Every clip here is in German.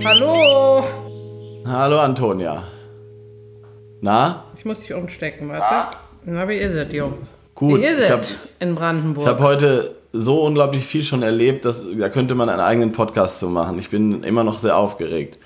Hallo. Hallo Antonia. Na? Ich muss dich umstecken, warte. Na, wie ist es, Jung? Gut. Wie ist es in Brandenburg? Ich habe heute so unglaublich viel schon erlebt, da könnte man einen eigenen Podcast zu machen. Ich bin immer noch sehr aufgeregt.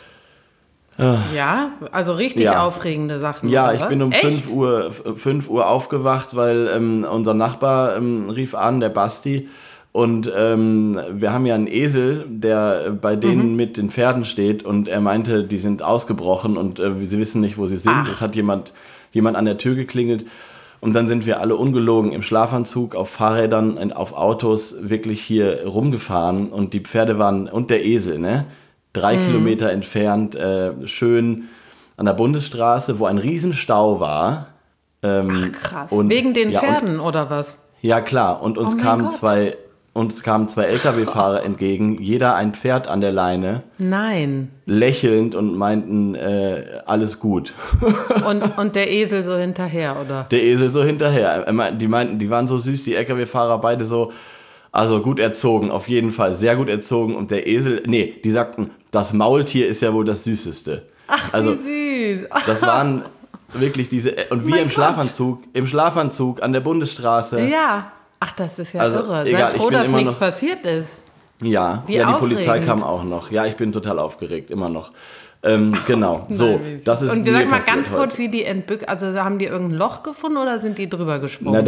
Ja, also richtig aufregende Sachen. Ja, oder ich was? bin um Echt? 5 Uhr aufgewacht, weil unser Nachbar rief an, der Basti. Und wir haben ja einen Esel, der bei denen mit den Pferden steht. Und er meinte, die sind ausgebrochen und sie wissen nicht, wo sie sind. Es hat jemand an der Tür geklingelt. Und dann sind wir alle ungelogen im Schlafanzug, auf Fahrrädern, auf Autos wirklich hier rumgefahren. Und die Pferde waren, und der Esel, ne? 3 Kilometer entfernt, schön an der Bundesstraße, wo ein Riesenstau war. Ach krass, wegen den Pferden oder was? Ja klar, und uns kamen zwei LKW-Fahrer entgegen, jeder ein Pferd an der Leine. Nein. Lächelnd und meinten, alles gut. Und der Esel so hinterher, oder? Der Esel so hinterher. Die meinten, die waren so süß, die LKW-Fahrer beide so, also gut erzogen, auf jeden Fall, sehr gut erzogen. Und der Esel, die sagten, das Maultier ist ja wohl das Süßeste. Ach, also, wie süß. Das waren wirklich diese, und wir im Schlafanzug an der Bundesstraße. Ja. Ach, das ist ja irre. Egal, sei froh, dass nichts passiert ist. Ja, die Polizei kam auch noch. Ja, ich bin total aufgeregt, immer noch. Genau, so, das ist. Und sag mal ganz kurz, wie die also haben die irgendein Loch gefunden oder sind die drüber gesprungen?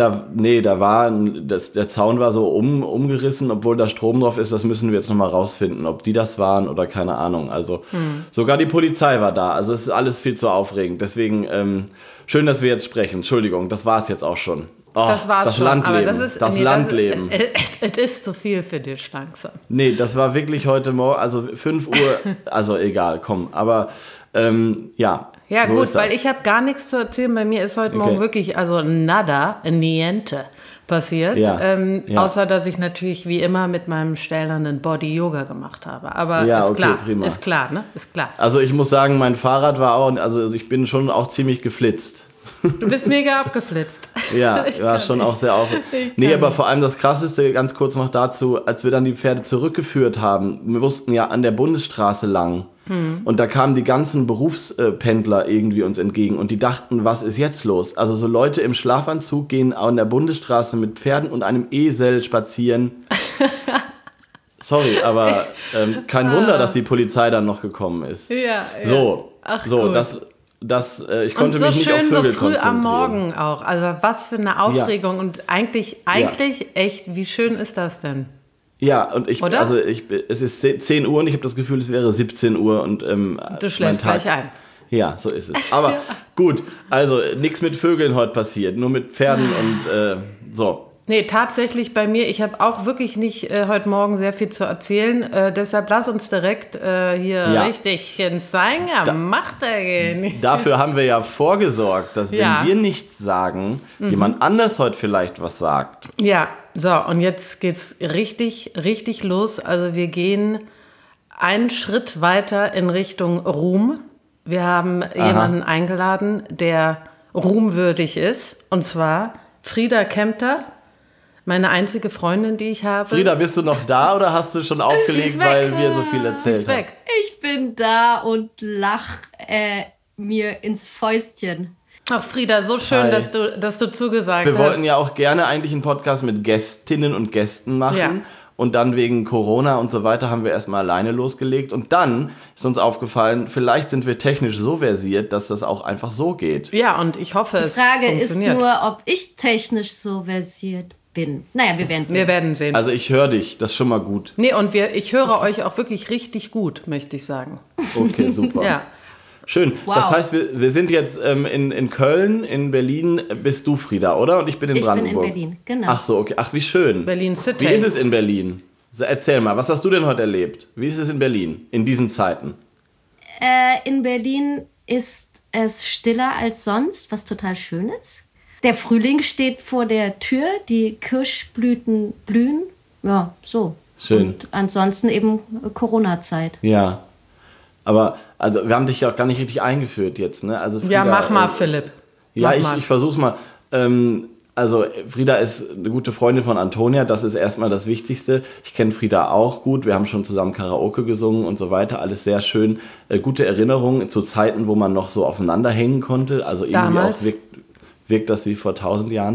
Der Zaun war so umgerissen, obwohl da Strom drauf ist, das müssen wir jetzt nochmal rausfinden, ob die das waren oder keine Ahnung. Also sogar die Polizei war da, also es ist alles viel zu aufregend. Deswegen, schön, dass wir jetzt sprechen. Entschuldigung, das war es jetzt auch schon. Oh, das war's schon, Landleben, aber das ist Landleben. Es ist zu viel für dich langsam. Nee, das war wirklich heute Morgen, also 5 Uhr, also egal, komm, aber ja. Ja so gut, weil ich habe gar nichts zu erzählen, bei mir ist heute Morgen wirklich, also nada, niente passiert, außer dass ich natürlich wie immer mit meinem stählernen Body Yoga gemacht habe, aber prima. Ist klar, ne? Ist klar. Also ich muss sagen, mein Fahrrad war auch, also ich bin schon auch ziemlich geflitzt. Du bist mega abgeflitzt. Ja, war schon auch sehr aufregend. Nee, aber vor allem das Krasseste, ganz kurz noch dazu, als wir dann die Pferde zurückgeführt haben, wir mussten ja an der Bundesstraße lang. Und da kamen die ganzen Berufspendler irgendwie uns entgegen und die dachten, was ist jetzt los? Also so Leute im Schlafanzug gehen an der Bundesstraße mit Pferden und einem Esel spazieren. Sorry, aber kein Wunder, dass die Polizei dann noch gekommen ist. Ja. So, gut. Ich konnte mich nicht auf Vögel konzentrieren. So früh am Morgen auch. Also was für eine Aufregung. Ja. Und eigentlich echt, wie schön ist das denn? Ja, und es ist 10 Uhr und ich habe das Gefühl, es wäre 17 Uhr. Und, du schläfst gleich ein. Ja, so ist es. Aber gut, also nichts mit Vögeln heute passiert, nur mit Pferden und so. Nee, tatsächlich bei mir, ich habe auch wirklich nicht heute Morgen sehr viel zu erzählen. Deshalb lass uns direkt hier richtig ins Seinger gehen. Dafür haben wir ja vorgesorgt, dass wenn wir nichts sagen, jemand anders heute vielleicht was sagt. Ja, so und jetzt geht's richtig, richtig los. Also wir gehen einen Schritt weiter in Richtung Ruhm. Wir haben jemanden eingeladen, der ruhmwürdig ist. Und zwar Frieda Kempter. Meine einzige Freundin, die ich habe. Frieda, bist du noch da oder hast du schon aufgelegt, weil wir so viel erzählt haben? Ich bin da und lach mir ins Fäustchen. Ach Frieda, so schön, dass du zugesagt hast. Wir wollten ja auch gerne eigentlich einen Podcast mit Gästinnen und Gästen machen. Ja. Und dann wegen Corona und so weiter haben wir erstmal alleine losgelegt. Und dann ist uns aufgefallen, vielleicht sind wir technisch so versiert, dass das auch einfach so geht. Ja, und ich hoffe, es funktioniert. Die Frage ist nur, ob ich technisch so versiert bin. Naja, wir werden sehen. Wir werden sehen. Also ich höre dich, das ist schon mal gut. Nee, und ich höre euch auch wirklich richtig gut, möchte ich sagen. Okay, super. Ja. Schön. Wow. Das heißt, wir sind jetzt in Köln, in Berlin bist du, Frieda, oder? Und ich bin in Brandenburg. Ich bin in Berlin, genau. Ach so, okay. Ach, wie schön. Berlin City. Wie ist es in Berlin? Erzähl mal, was hast du denn heute erlebt? Wie ist es in Berlin in diesen Zeiten? In Berlin ist es stiller als sonst, was total schön ist. Der Frühling steht vor der Tür, die Kirschblüten blühen. Ja, so. Schön. Und ansonsten eben Corona-Zeit. Ja. Aber, also, wir haben dich ja auch gar nicht richtig eingeführt jetzt, ne? Also, Frieda, mach mal, Philipp. Ja, ich versuch's mal. Also Frieda ist eine gute Freundin von Antonia, das ist erstmal das Wichtigste. Ich kenne Frieda auch gut, wir haben schon zusammen Karaoke gesungen und so weiter, alles sehr schön. Gute Erinnerungen zu Zeiten, wo man noch so aufeinander hängen konnte, also irgendwie Damals. auch wirkt das wie vor 1000 Jahren.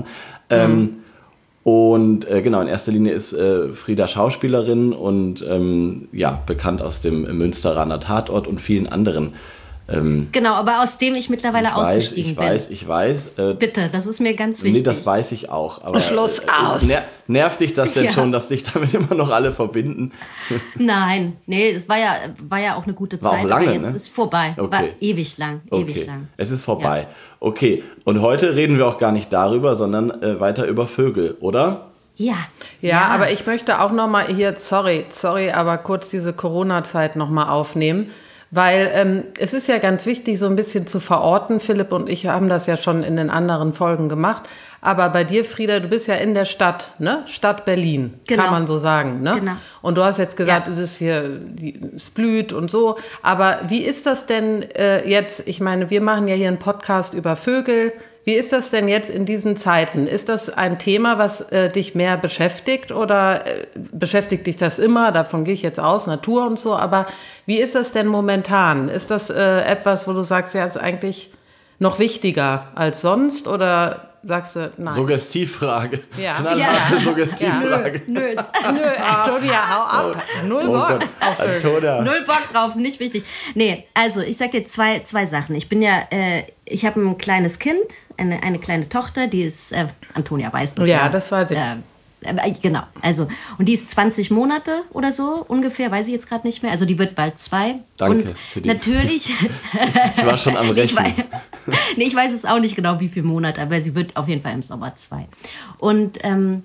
Und genau, in erster Linie ist Frieda Schauspielerin und bekannt aus dem Münsteraner Tatort und vielen anderen. Genau, aber aus dem ich mittlerweile ausgestiegen bin. Ich weiß. Bitte, das ist mir ganz wichtig. Nee, das weiß ich auch. Aber, Schluss aus. Nervt dich das denn Ja. schon, dass dich damit immer noch alle verbinden? Nein, nee, es war ja auch eine gute War auch Zeit, lange, aber jetzt ne? ist vorbei. Okay. War ewig lang. Okay, es ist vorbei. Okay, und heute reden wir auch gar nicht darüber, sondern weiter über Vögel, oder? Ja, aber ich möchte auch noch mal hier, sorry, aber kurz diese Corona-Zeit noch mal aufnehmen, weil es ist ja ganz wichtig, so ein bisschen zu verorten. Philipp und ich haben das ja schon in den anderen Folgen gemacht. Aber bei dir, Frieda, du bist ja in der Stadt, ne? Stadt Berlin, Genau. kann man so sagen, ne? Genau. Und du hast jetzt gesagt, Ja. es ist hier, es blüht und so. Aber wie ist das denn jetzt? Ich meine, wir machen ja hier einen Podcast über Vögel. Wie ist das denn jetzt in diesen Zeiten? Ist das ein Thema, was dich mehr beschäftigt oder beschäftigt dich das immer? Davon gehe ich jetzt aus, Natur und so. Aber wie ist das denn momentan? Ist das etwas, wo du sagst, ja, ist eigentlich noch wichtiger als sonst oder sagst du, nein? Suggestivfrage. Ja. Knallharte Ja. Suggestivfrage. Nö, Nö, Antonia, hau ab. Null Oh Bock Gott, auf Vögel. Antonia. null Bock drauf, nicht wichtig. Nee, also ich sag dir zwei Sachen. Ich bin ja, ich habe ein kleines Kind, eine kleine Tochter, die ist, Antonia weiß das Ja, das weiß ich. Genau, also, und die ist 20 Monate oder so ungefähr, weiß ich jetzt gerade nicht mehr. Also die wird bald 2. Danke Und für die- natürlich. Ich war schon am Rechnen. Ich weiß es auch nicht genau, wie viele Monate, aber sie wird auf jeden Fall im Sommer 2. Und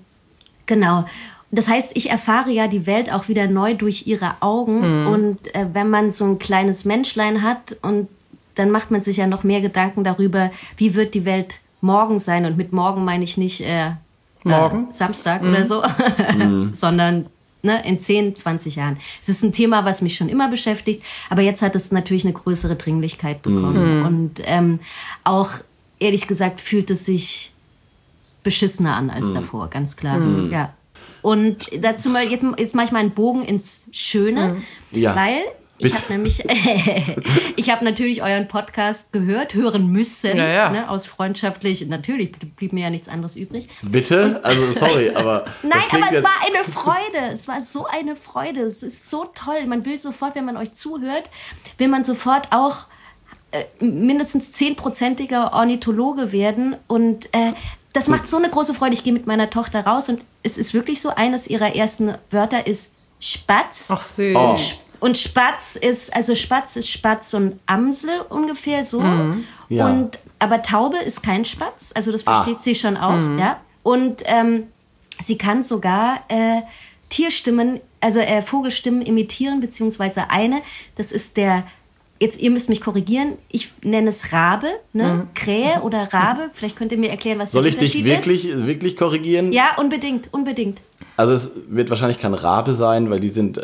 genau. Das heißt, ich erfahre ja die Welt auch wieder neu durch ihre Augen. Und wenn man so ein kleines Menschlein hat, und dann macht man sich ja noch mehr Gedanken darüber, wie wird die Welt morgen sein. Und mit morgen meine ich nicht Morgen? Samstag oder so, sondern in 10, 20 Jahren. Es ist ein Thema, was mich schon immer beschäftigt, aber jetzt hat es natürlich eine größere Dringlichkeit bekommen. Und auch, ehrlich gesagt, fühlt es sich beschissener an als davor, ganz klar. Ja. Und dazu mal, jetzt mache ich mal einen Bogen ins Schöne, Ja. weil ich Bitte. habe nämlich, ich habe natürlich euren Podcast hören müssen, Ja. Ne, aus freundschaftlich, natürlich blieb mir ja nichts anderes übrig. Bitte? Also sorry, aber Nein, das klingt aber es jetzt- war eine Freude. Es war so eine Freude. Es ist so toll. Man will sofort, wenn man euch zuhört, will man sofort auch mindestens 10%iger Ornithologe werden. Und das macht so eine große Freude. Ich gehe mit meiner Tochter raus und es ist wirklich so, eines ihrer ersten Wörter ist Spatz. Ach süß. Oh. Und Spatz ist Spatz und Amsel ungefähr so. Ja. Aber Taube ist kein Spatz, also das versteht sie schon auch. Ja? Und sie kann sogar Tierstimmen, also Vogelstimmen imitieren, beziehungsweise eine, das ist jetzt ihr müsst mich korrigieren, ich nenne es Rabe, ne? Krähe oder Rabe, vielleicht könnt ihr mir erklären, was Soll der ich dich Unterschied ist. wirklich korrigieren? Ja, unbedingt. Also es wird wahrscheinlich kein Rabe sein, weil die sind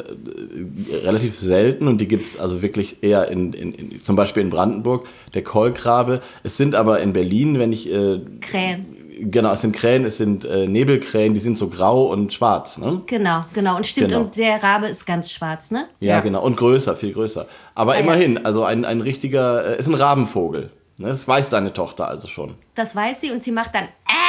relativ selten und die gibt es also wirklich eher zum Beispiel in Brandenburg, der Kolkrabe. Es sind aber in Berlin, wenn ich... Krähen. Genau, es sind Krähen, es sind Nebelkrähen, die sind so grau und schwarz, ne? Genau. Und stimmt, Genau. und der Rabe ist ganz schwarz, ne? Ja, genau. Und größer, viel größer. Aber ja. immerhin, also ein richtiger, ist ein Rabenvogel. Ne? Das weiß deine Tochter also schon. Das weiß sie und sie macht dann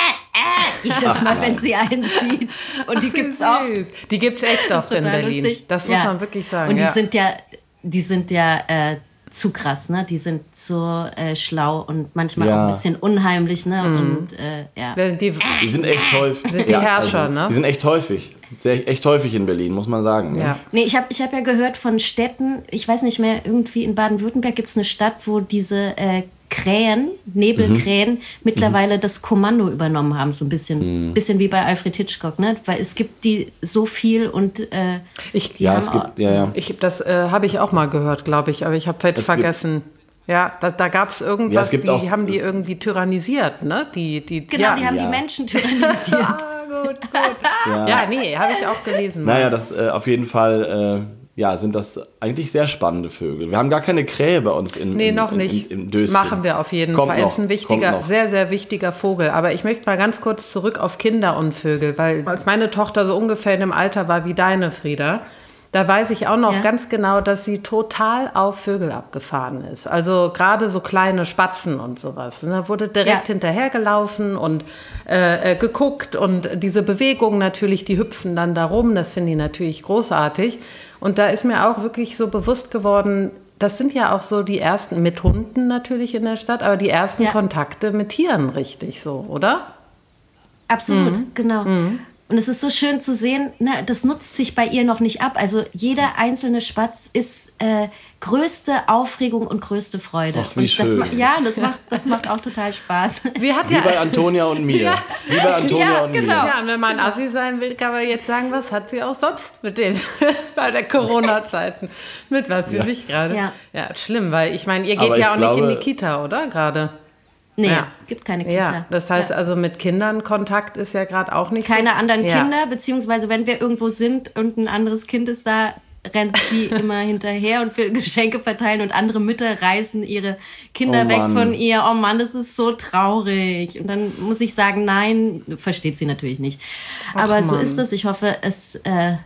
jedes Mal, wenn sie einen sieht. Und die gibt's oft. Süß. Die gibt's echt Das oft ist in total Berlin. lustig. Das muss Ja. man wirklich sagen. Und ja. die sind ja zu krass, ne? Die sind so schlau und manchmal Ja. auch ein bisschen unheimlich, ne? Und ja. Die, Die sind echt häufig. Sind die Herrscher, ne? Die sind echt häufig. Echt häufig in Berlin, muss man sagen. ja. Ne? Nee, ich hab ja gehört von Städten, ich weiß nicht mehr, irgendwie in Baden-Württemberg gibt es eine Stadt, wo diese Krähen, Nebelkrähen, mittlerweile das Kommando übernommen haben, so ein bisschen wie bei Alfred Hitchcock, ne? Weil es gibt die so viel und Ich, Ja, haben es gibt, ja. das habe ich auch mal gehört, glaube ich, aber ich habe jetzt Es vergessen. Ja, da gab es irgendwas, Ja, es gibt die auch- haben die irgendwie tyrannisiert, ne? genau, ja. die haben Ja. die Menschen tyrannisiert. Gut. Ja, nee, habe ich auch gelesen. Naja, das auf jeden Fall sind das eigentlich sehr spannende Vögel. Wir haben gar keine Krähe bei uns noch nicht. im Döschen. Machen wir auf jeden Fall. Ist ein wichtiger, sehr, sehr wichtiger Vogel. Aber ich möchte mal ganz kurz zurück auf Kinder und Vögel, weil als meine Tochter so ungefähr in dem Alter war wie deine, Frieda, da weiß ich auch noch ganz genau, dass sie total auf Vögel abgefahren ist. Also gerade so kleine Spatzen und sowas. Und da wurde direkt hinterhergelaufen und geguckt. Und diese Bewegungen natürlich, die hüpfen dann da rum. Das finde ich natürlich großartig. Und da ist mir auch wirklich so bewusst geworden, das sind ja auch so die ersten, mit Hunden natürlich in der Stadt, aber die ersten Kontakte mit Tieren richtig so, oder? Absolut, genau. Und es ist so schön zu sehen, ne, das nutzt sich bei ihr noch nicht ab. Also jeder einzelne Spatz ist größte Aufregung und größte Freude. Ach, wie schön. Das macht auch total Spaß. Sie hat wie bei Antonia und mir. Wie bei Antonia und mir. Ja, und wenn man Assi sein will, kann man jetzt sagen, was hat sie auch sonst mit den bei der Corona-Zeiten, mit was sie sich gerade... Ja, schlimm, weil ich meine, ihr geht ja auch nicht in die Kita, oder? Gerade. Nee, gibt keine Kita. Ja, das heißt also mit Kindern Kontakt ist ja gerade auch nicht keine anderen Kinder, beziehungsweise wenn wir irgendwo sind und ein anderes Kind ist da, rennt sie immer hinterher und will Geschenke verteilen und andere Mütter reißen ihre Kinder weg von ihr. Oh Mann, das ist so traurig. Und dann muss ich sagen, nein, versteht sie natürlich nicht. Aber so ist es. Ich hoffe, es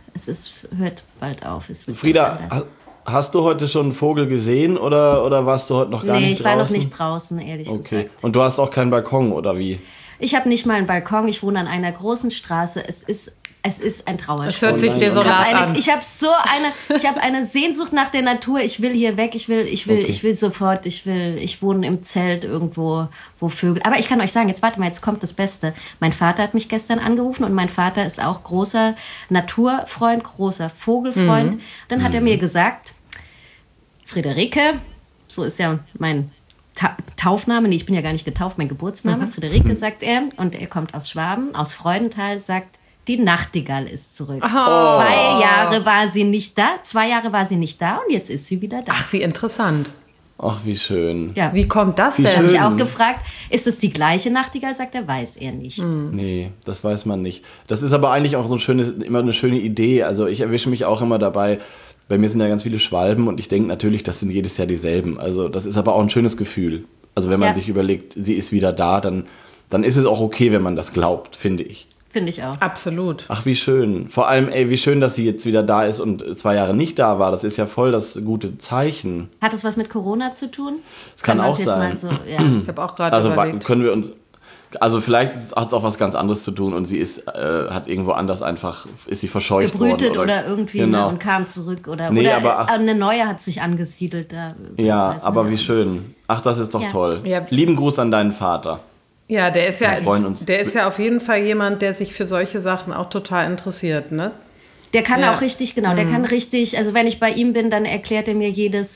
hört bald auf. Frieda, hast du heute schon einen Vogel gesehen oder warst du heute noch gar nicht draußen? Nee, ich war noch nicht draußen, ehrlich gesagt. Und du hast auch keinen Balkon, oder wie? Ich habe nicht mal einen Balkon. Ich wohne an einer großen Straße. Es ist ein Trauerspiel. Es hört sich desolat an. Ich habe eine Sehnsucht nach der Natur. Ich will hier weg. Ich will sofort. Ich wohne im Zelt irgendwo, wo Vögel. Aber ich kann euch sagen, jetzt kommt das Beste. Mein Vater hat mich gestern angerufen und mein Vater ist auch großer Naturfreund, großer Vogelfreund. Dann hat er mir gesagt, Friederike, so ist ja mein Taufname, nee, ich bin ja gar nicht getauft, mein Geburtsname, Friederike, sagt er, und er kommt aus Schwaben, aus Freudenthal, sagt, die Nachtigall ist zurück. 2 Jahre war sie nicht da, 2 Jahre war sie nicht da und jetzt ist sie wieder da. Ach, wie interessant. Ach, wie schön. Ja. Wie kommt das denn? Habe ich auch gefragt, ist es die gleiche Nachtigall? Sagt er, weiß er nicht. Nee, das weiß man nicht. Das ist aber eigentlich auch so immer eine schöne Idee. Also ich erwische mich auch immer dabei, bei mir sind ja ganz viele Schwalben und ich denke natürlich, das sind jedes Jahr dieselben. Also das ist aber auch ein schönes Gefühl. Also wenn man sich überlegt, sie ist wieder da, dann ist es auch okay, wenn man das glaubt, finde ich. Finde ich auch. Absolut. Ach, wie schön. Vor allem, wie schön, dass sie jetzt wieder da ist und 2 Jahre nicht da war. Das ist ja voll das gute Zeichen. Hat das was mit Corona zu tun? Das kann auch sein. Ich habe auch gerade überlegt. Können wir uns... Also vielleicht hat es auch was ganz anderes zu tun und sie hat irgendwo anders ist sie verscheucht gebrütet worden. Oder irgendwie und kam zurück. Oder eine neue hat sich angesiedelt. Ja, aber wie schön. Ach, das ist doch toll. Ja. Lieben Gruß an deinen Vater. Ja, der ist ja auf jeden Fall jemand, der sich für solche Sachen auch total interessiert, ne? Der kann auch richtig, der kann richtig, also wenn ich bei ihm bin, dann erklärt er mir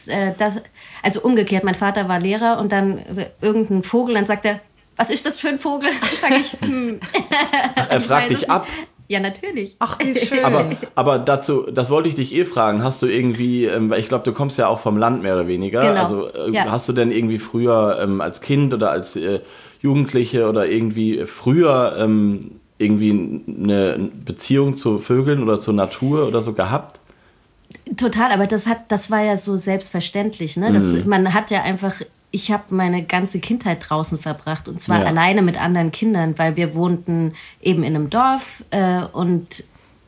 also umgekehrt, mein Vater war Lehrer und dann irgendein Vogel, dann sagt er, was ist das für ein Vogel? Sag ich, Er fragt dich ab. Ja, natürlich. Ach, wie schön. Aber dazu, das wollte ich dich fragen. Hast du irgendwie, weil ich glaube, du kommst ja auch vom Land mehr oder weniger. Genau. Also hast du denn irgendwie früher als Kind oder als Jugendliche oder irgendwie früher irgendwie eine Beziehung zu Vögeln oder zur Natur oder so gehabt? Total, aber das war ja so selbstverständlich. Ne? Man hat ja einfach... Ich habe meine ganze Kindheit draußen verbracht und zwar alleine mit anderen Kindern, weil wir wohnten eben in einem Dorf und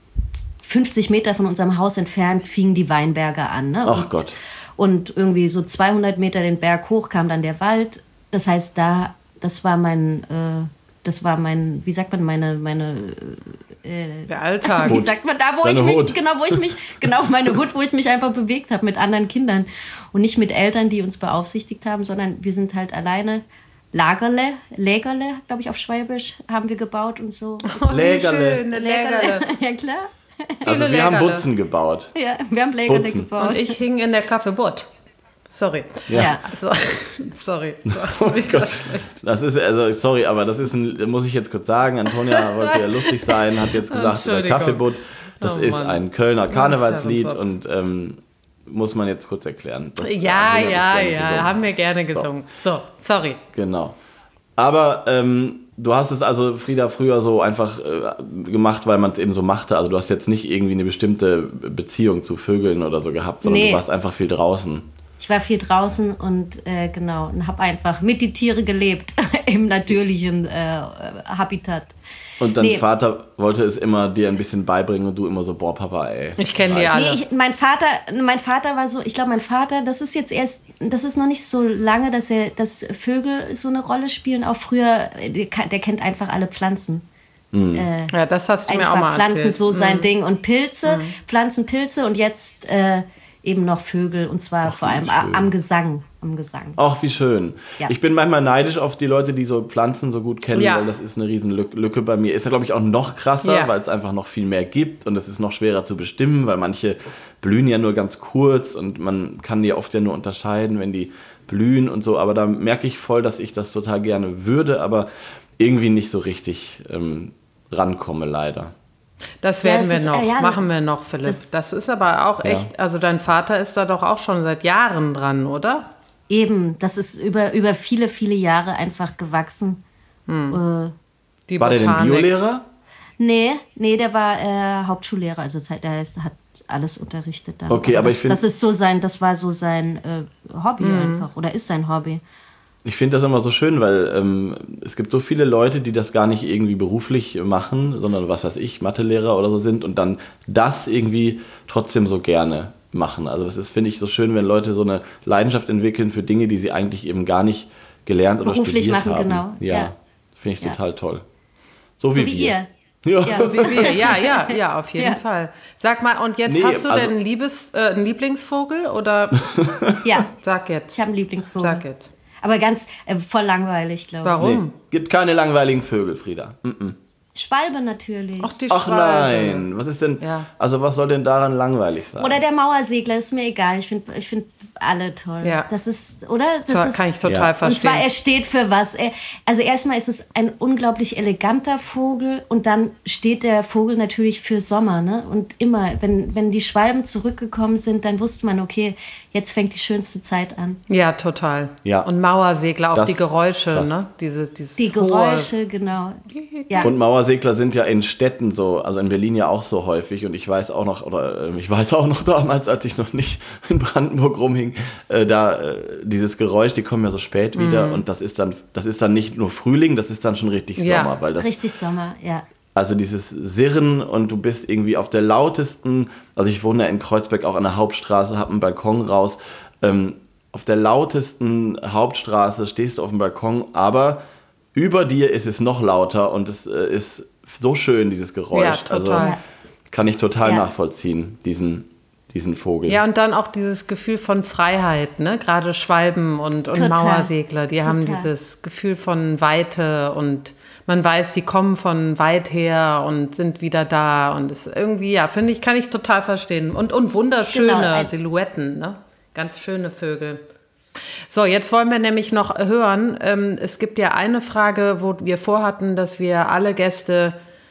50 Meter von unserem Haus entfernt fingen die Weinberge an. Ne? Ach Gott. Und irgendwie so 200 Meter den Berg hoch kam dann der Wald. Das heißt, das war mein, wie sagt man, der Alltag. Wie sagt man da, meine Hut, wo ich mich einfach bewegt habe mit anderen Kindern und nicht mit Eltern, die uns beaufsichtigt haben, sondern wir sind halt alleine. Lägerle, glaube ich auf Schwäbisch, haben wir gebaut und so. Lägerle. Ja, klar. Also wir haben Butzen gebaut. Ja, wir haben Lägerle gebaut. Und ich hing in der Kaffeebutt. Sorry. Ja. Sorry. Oh Gott. Das ist, sorry, aber muss ich jetzt kurz sagen, Antonia wollte ja lustig sein, hat jetzt gesagt, über Kaffeebutt. Das ist ein Kölner Karnevalslied und muss man jetzt kurz erklären. Ja, haben wir gerne gesungen. So, sorry. Genau. Aber Du hast es also, Frieda, früher so einfach gemacht, weil man es eben so machte. Also du hast jetzt nicht irgendwie eine bestimmte Beziehung zu Vögeln oder so gehabt, sondern du warst einfach viel draußen. Ich war viel draußen und und habe einfach mit die Tiere gelebt im natürlichen Habitat. Und dein Vater wollte es immer dir ein bisschen beibringen und du immer so, boah, Papa, ey. Ich kenne die alle. Mein Vater war so, ich glaube, mein Vater, das ist noch nicht so lange, dass Vögel so eine Rolle spielen. Auch früher, der kennt einfach alle Pflanzen. Ja, das hast du mir auch mal Pflanzen erzählt. so sein Ding und Pilze, Pflanzen, Pilze und jetzt eben noch Vögel und zwar vor allem am Gesang. Ach, wie schön. Ja. Ich bin manchmal neidisch auf die Leute, die so Pflanzen so gut kennen, weil das ist eine riesen Lücke bei mir. Ist ja, glaube ich, auch noch krasser, weil es einfach noch viel mehr gibt und es ist noch schwerer zu bestimmen, weil manche blühen ja nur ganz kurz und man kann die oft ja nur unterscheiden, wenn die blühen und so. Aber da merke ich voll, dass ich das total gerne würde, aber irgendwie nicht so richtig rankomme, leider. Das werden wir noch, machen wir noch, Philipp. Das ist aber auch echt, also dein Vater ist da doch auch schon seit Jahren dran, oder? Eben, das ist über viele, viele Jahre einfach gewachsen. War der denn Biolehrer? Nee, der war Hauptschullehrer, also der hat alles unterrichtet. Dann. Okay, aber ich finde... Das war so sein Hobby einfach, oder ist sein Hobby. Ich finde das immer so schön, weil es gibt so viele Leute, die das gar nicht irgendwie beruflich machen, sondern was weiß ich, Mathelehrer oder so sind und dann das irgendwie trotzdem so gerne machen. Also das ist, finde ich, so schön, wenn Leute so eine Leidenschaft entwickeln für Dinge, die sie eigentlich eben gar nicht gelernt oder beruflich studiert machen, haben. Genau. Ja, finde ich total toll. So wie wir. Ihr. Ja. So wie wir, ja, auf jeden Fall. Sag mal, und jetzt hast du denn einen Lieblingsvogel oder? Ja. Sag jetzt. Ich habe einen Lieblingsvogel. Sag jetzt. Aber ganz voll langweilig, glaube ich. Warum? Nee, gibt keine langweiligen Vögel, Frieda. Schwalbe natürlich. Ach nein, was ist denn, also was soll denn daran langweilig sein? Oder der Mauersegler, ist mir egal. Ich find alle toll. Ja. Das ist, oder? Das kann ich total verstehen. Und zwar, er steht für was. Also erstmal ist es ein unglaublich eleganter Vogel und dann steht der Vogel natürlich für Sommer. Ne? Und immer, wenn die Schwalben zurückgekommen sind, dann wusste man, okay, jetzt fängt die schönste Zeit an. Ja, total. Ja. Und Mauersegler, auch Das, die Geräusche, krass. ne? Die Geräusche, genau. Ja. Und Mauersegler sind ja in Städten so, also in Berlin ja auch so häufig. Und ich weiß auch noch damals, als ich noch nicht in Brandenburg rumhing, dieses Geräusch, die kommen ja so spät wieder. Und das ist dann nicht nur Frühling, das ist dann schon richtig Sommer. Weil das, richtig Sommer, ja. Also dieses Sirren und du bist irgendwie auf der lautesten, also ich wohne ja in Kreuzberg auch an der Hauptstraße, habe einen Balkon raus, auf der lautesten Hauptstraße stehst du auf dem Balkon, aber über dir ist es noch lauter und es ist so schön, dieses Geräusch. Ja, total. Also kann ich total nachvollziehen, diesen Vogel. Ja, und dann auch dieses Gefühl von Freiheit, ne? Gerade Schwalben und Mauersegler, die haben dieses Gefühl von Weite und man weiß, die kommen von weit her und sind wieder da und es irgendwie, ja, finde ich, kann ich total verstehen. Und wunderschöne Silhouetten, ne? Ganz schöne Vögel. So, jetzt wollen wir nämlich noch hören, es gibt ja eine Frage, wo wir vorhatten, dass wir alle Gäste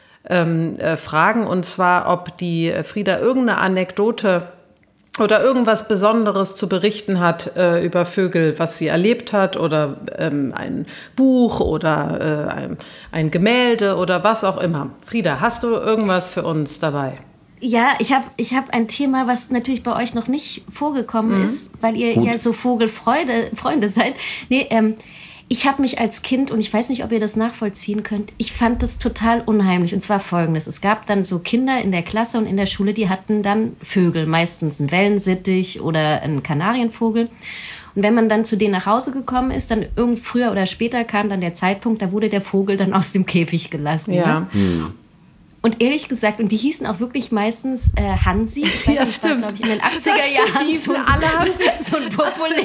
fragen, und zwar, ob die Frieda irgendeine Anekdote oder irgendwas Besonderes zu berichten hat über Vögel, was sie erlebt hat, oder ein Buch oder ein Gemälde oder was auch immer. Frieda, hast du irgendwas für uns dabei? Ja, ich hab ein Thema, was natürlich bei euch noch nicht vorgekommen ist, weil ihr ja so Freunde seid. Nee, ich habe mich als Kind, und ich weiß nicht, ob ihr das nachvollziehen könnt, ich fand das total unheimlich. Und zwar Folgendes. Es gab dann so Kinder in der Klasse und in der Schule, die hatten dann Vögel, meistens einen Wellensittich oder einen Kanarienvogel. Und wenn man dann zu denen nach Hause gekommen ist, dann früher oder später kam dann der Zeitpunkt, da wurde der Vogel dann aus dem Käfig gelassen. Ja. Ne? Und ehrlich gesagt, und die hießen auch wirklich meistens Hansi. Ich weiß, das war, glaube ich, in den 80er Jahren die hießen alle Hansi. So ein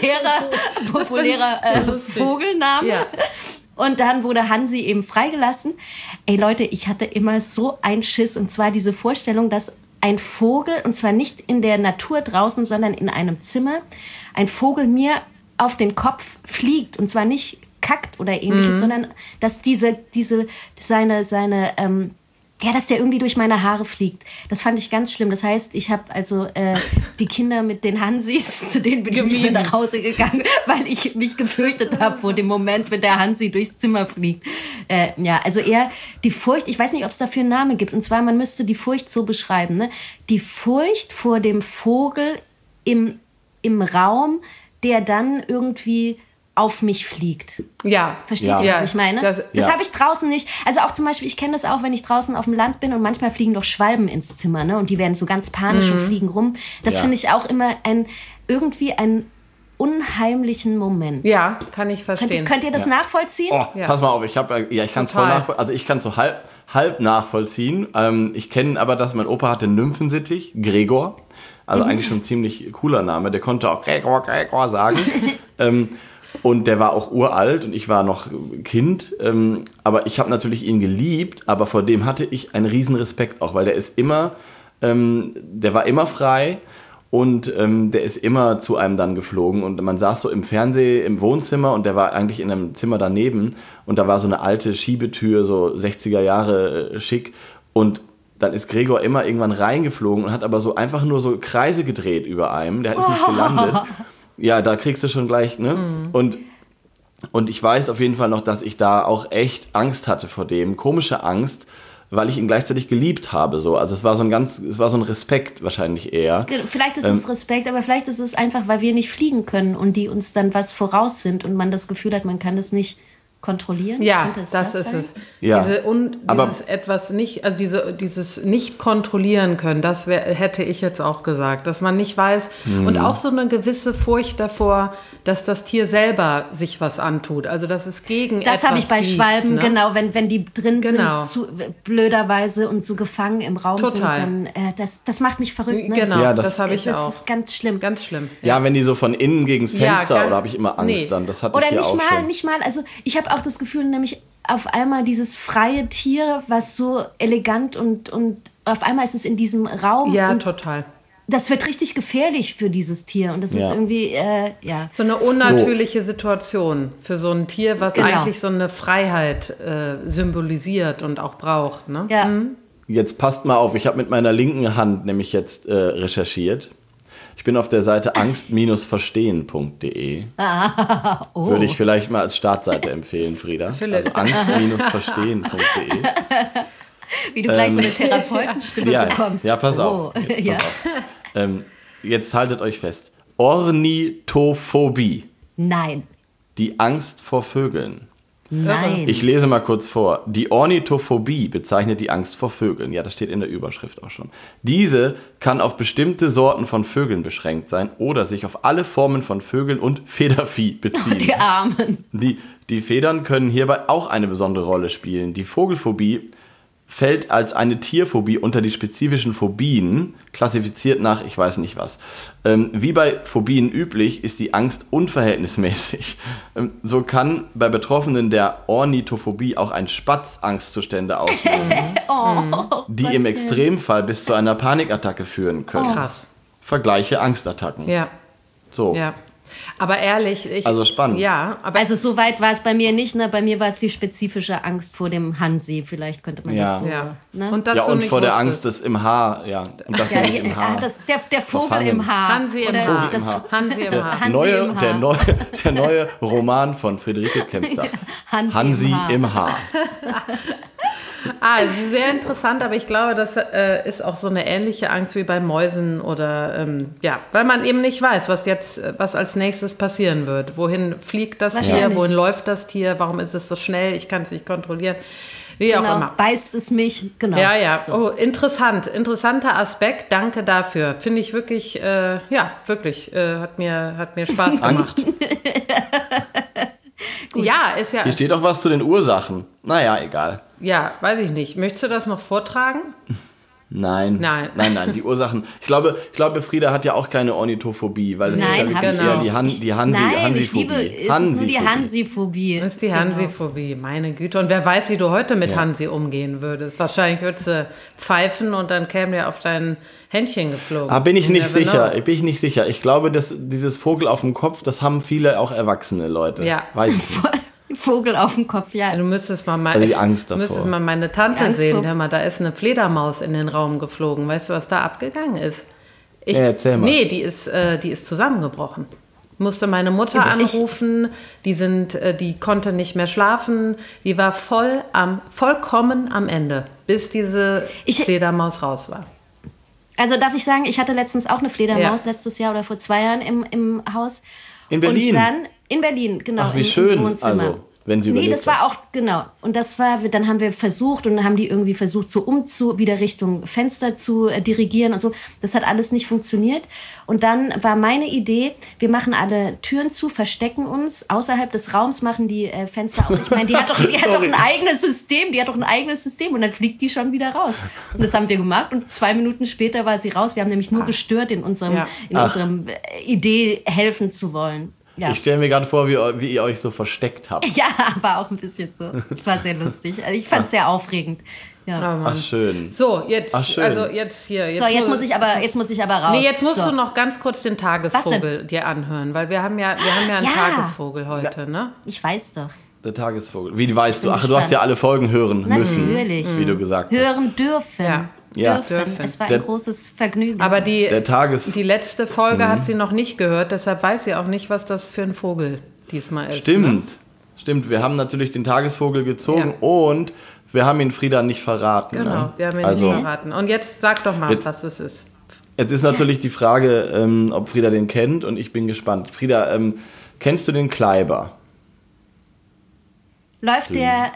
populärer Vogelname. Ja. Und dann wurde Hansi eben freigelassen. Ey Leute, ich hatte immer so einen Schiss. Und zwar diese Vorstellung, dass ein Vogel, und zwar nicht in der Natur draußen, sondern in einem Zimmer, ein Vogel mir auf den Kopf fliegt. Und zwar nicht kackt oder ähnliches, sondern dass seine Ja, dass der irgendwie durch meine Haare fliegt. Das fand ich ganz schlimm. Das heißt, ich habe also die Kinder mit den Hansis, zu denen bin ich nicht mehr nach Hause gegangen, weil ich mich gefürchtet habe vor dem Moment, wenn der Hansi durchs Zimmer fliegt. Ja, also eher die Furcht, ich weiß nicht, ob es dafür einen Namen gibt. Und zwar, man müsste die Furcht so beschreiben. Ne? Die Furcht vor dem Vogel im Raum, der dann irgendwie auf mich fliegt. Ja. Versteht ihr, was ich meine? Das ja. habe ich draußen nicht. Also auch zum Beispiel, ich kenne das auch, wenn ich draußen auf dem Land bin und manchmal fliegen doch Schwalben ins Zimmer, ne? Und die werden so ganz panisch und fliegen rum. Das finde ich auch immer irgendwie einen unheimlichen Moment. Ja, kann ich verstehen. Könnt ihr das nachvollziehen? Oh, pass mal auf, ich kann es voll nachvollziehen. Also ich kann es so halb nachvollziehen. Ich kenne aber, dass mein Opa hatte einen Nymphensittich, Gregor. Also eigentlich schon ein ziemlich cooler Name. Der konnte auch Gregor sagen. Und der war auch uralt und ich war noch Kind. Aber ich habe natürlich ihn geliebt, aber vor dem hatte ich einen riesen Respekt auch, weil der war immer frei und der ist immer zu einem dann geflogen. Und man saß so im Fernsehen im Wohnzimmer und der war eigentlich in einem Zimmer daneben und da war so eine alte Schiebetür, so 60er Jahre schick. Und dann ist Gregor immer irgendwann reingeflogen und hat aber so einfach nur so Kreise gedreht über einem. Der ist nicht gelandet. Ja, da kriegst du schon gleich, ne? Und ich weiß auf jeden Fall noch, dass ich da auch echt Angst hatte vor dem. Komische Angst, weil ich ihn gleichzeitig geliebt habe. So. Also es war so ein Respekt wahrscheinlich eher. Vielleicht ist es Respekt, aber vielleicht ist es einfach, weil wir nicht fliegen können und die uns dann was voraus sind und man das Gefühl hat, man kann das nicht kontrollieren? Ja, das ist es. Ja. Dieses nicht kontrollieren können, das hätte ich jetzt auch gesagt, dass man nicht weiß und auch so eine gewisse Furcht davor, dass das Tier selber sich was antut, also dass es gegen das habe ich bei fliegt, Schwalben, ne? Genau, wenn die drin sind, blöderweise und so gefangen im Raum sind, dann das macht mich verrückt. Ne? Genau, ja, das habe ich auch. Das ist ganz schlimm. Ganz schlimm. Ja, wenn die so von innen gegens Fenster, oder habe ich immer Angst dann, das hatte oder ich hier auch schon. Nicht mal, also ich habe auch das Gefühl, nämlich auf einmal dieses freie Tier, was so elegant und auf einmal ist es in diesem Raum. Ja, und total. Das wird richtig gefährlich für dieses Tier und das ist irgendwie, so eine unnatürliche Situation für so ein Tier, was eigentlich so eine Freiheit symbolisiert und auch braucht. Ne? Ja. Jetzt passt mal auf, ich habe mit meiner linken Hand nämlich jetzt recherchiert. Ich bin auf der Seite angst-verstehen.de. Würde ich vielleicht mal als Startseite empfehlen, Frieda. Also angst-verstehen.de. Wie du gleich so eine Therapeutenstimme bekommst. Ja, pass auf. Jetzt haltet euch fest. Ornithophobie. Nein. Die Angst vor Vögeln. Nein. Ich lese mal kurz vor. Die Ornithophobie bezeichnet die Angst vor Vögeln. Ja, das steht in der Überschrift auch schon. Diese kann auf bestimmte Sorten von Vögeln beschränkt sein oder sich auf alle Formen von Vögeln und Federvieh beziehen. Die Armen. Die Federn können hierbei auch eine besondere Rolle spielen. Die Vogelphobie fällt als eine Tierphobie unter die spezifischen Phobien, klassifiziert nach ich weiß nicht was. Wie bei Phobien üblich, ist die Angst unverhältnismäßig. So kann bei Betroffenen der Ornithophobie auch ein Spatz Angstzustände auslösen, die im Extremfall bis zu einer Panikattacke führen können. Krass. Vergleiche Angstattacken. Ja. So. Ja. Aber ehrlich, also spannend. Ja, aber also so weit war es bei mir nicht. Ne? Bei mir war es die spezifische Angst vor dem Hansi. Vielleicht könnte man das so. Ja. Ne? Und, das ja, so und nicht vor der wusstest. Angst des im Haar. Ja. Und das nicht im Haar. Der Vogel Verfangen. im Haar. Hansi im Haar. Hansi im Haar. Der neue Roman von Friederike Kempter. Hansi im Haar. Es ist sehr interessant, aber ich glaube, das ist auch so eine ähnliche Angst wie bei Mäusen oder weil man eben nicht weiß, was als nächstes passieren wird. Wohin fliegt das Tier, wohin läuft das Tier, warum ist es so schnell, ich kann es nicht kontrollieren. Wie auch immer. Beißt es mich, genau. Ja. So. Oh, interessanter Aspekt, danke dafür. Finde ich wirklich, wirklich, hat mir Spaß gemacht. Ja, ist ja. Hier steht auch was zu den Ursachen. Naja, egal. Ja, weiß ich nicht. Möchtest du das noch vortragen? Nein, die Ursachen. Ich glaube, Frieda hat ja auch keine Ornithophobie, weil es ist ja wirklich eher die Hansiphobie. Es ist nur die Hansiphobie. Das ist die Hansiphobie, meine Güte. Und wer weiß, wie du heute mit Hansi umgehen würdest. Wahrscheinlich würdest du pfeifen und dann käme der auf dein Händchen geflogen. Bin ich nicht sicher. Ich glaube, dass dieses Vogel auf dem Kopf, das haben viele auch erwachsene Leute. Ja. Weiß ich nicht. Vogel auf dem Kopf, ja. Du müsstest mal, Also die Angst davor. müsstest mal meine Tante Angst sehen. vor- Hör mal, da ist eine Fledermaus in den Raum geflogen. Weißt du, was da abgegangen ist? Ja, erzähl mal. Nee, die ist zusammengebrochen. Musste meine Mutter anrufen. Die konnte nicht mehr schlafen. Die war vollkommen am Ende, bis diese Fledermaus raus war. Also darf ich sagen, ich hatte letztens auch eine Fledermaus, Ja. letztes Jahr oder vor 2 Jahren im Haus. In Berlin? Und dann in Berlin, genau. Ach, wie im schön. Wohnzimmer. Also, wenn sie Nee, überlebt das war auch, genau. Und dann haben wir versucht und dann haben die irgendwie versucht, so wieder Richtung Fenster zu dirigieren und so. Das hat alles nicht funktioniert. Und dann war meine Idee, wir machen alle Türen zu, verstecken uns. Außerhalb des Raums machen die Fenster auf. Ich meine, die hat doch ein eigenes System. Und dann fliegt die schon wieder raus. Und das haben wir gemacht. Und 2 Minuten später war sie raus. Wir haben nämlich nur gestört in unserem Idee helfen zu wollen. Ja. Ich stelle mir gerade vor, wie ihr euch so versteckt habt. Ja, war auch ein bisschen so. Es war sehr lustig. Also ich fand es sehr aufregend. Ja. Ach, schön. So, jetzt, Ach, schön. also jetzt hier. Jetzt muss ich aber raus. Nee, jetzt musst so. du noch ganz kurz den Tagesvogel dir anhören, weil wir haben ja einen Ja. Tagesvogel heute, ne? Ich weiß doch. Der Tagesvogel. Wie weißt du? Bin Ach, du hast ja alle Folgen hören müssen. Natürlich. Wie du gesagt hast. Hören dürfen. Ja. Dürfen. Es war Der- ein großes Vergnügen. Aber die letzte Folge hat sie noch nicht gehört, deshalb weiß sie auch nicht, was das für ein Vogel diesmal ist. Ne? Stimmt. Wir haben natürlich den Tagesvogel gezogen und wir haben ihn Frieda nicht verraten. Genau, Ne? wir haben ihn Also, nicht verraten. Und jetzt sag doch mal, was es ist. jetzt ist natürlich die Frage, ob Frieda den kennt und ich bin gespannt. Frieda, kennst du den Kleiber? Läuft der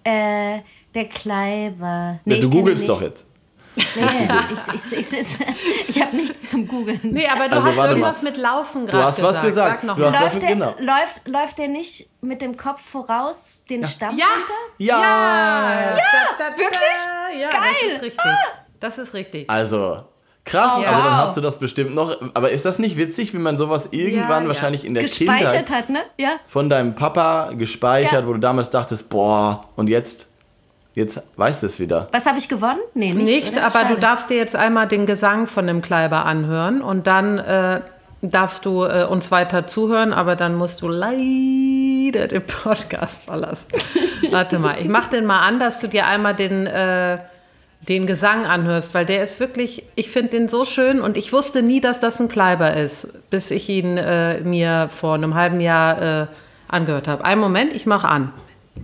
Kleiber. Nee, Du ich kenne googelst ihn doch nicht. jetzt. Nee, ich habe nichts zum Googeln. Nee, aber du Also, hast warte irgendwas mal. mit Laufen Du gerade hast was gesagt. Sag noch Du mal. hast was Läuft genau. läuft der nicht mit dem Kopf voraus den Stamm Ja! runter? Ja! Wirklich? Ja, Geil! Das ist richtig. Das ist richtig. Also, krass. Oh, Also, dann wow. hast du das bestimmt noch. Aber ist das nicht witzig, wie man sowas irgendwann Ja. wahrscheinlich in der Gespeichert Kindheit hat, ne? Ja. von deinem Papa gespeichert, Ja. wo du damals dachtest, boah, und jetzt weißt du es wieder. Was habe ich gewonnen? Nee, Nichts, oder? aber Schade. du darfst dir jetzt einmal den Gesang von dem Kleiber anhören und dann darfst du uns weiter zuhören, aber dann musst du leider den Podcast verlassen. Warte mal, ich mach den mal an, dass du dir einmal den Gesang anhörst, weil der ist wirklich, ich finde den so schön und ich wusste nie, dass das ein Kleiber ist, bis ich ihn mir vor einem halben Jahr angehört habe. Einen Moment, ich mach an.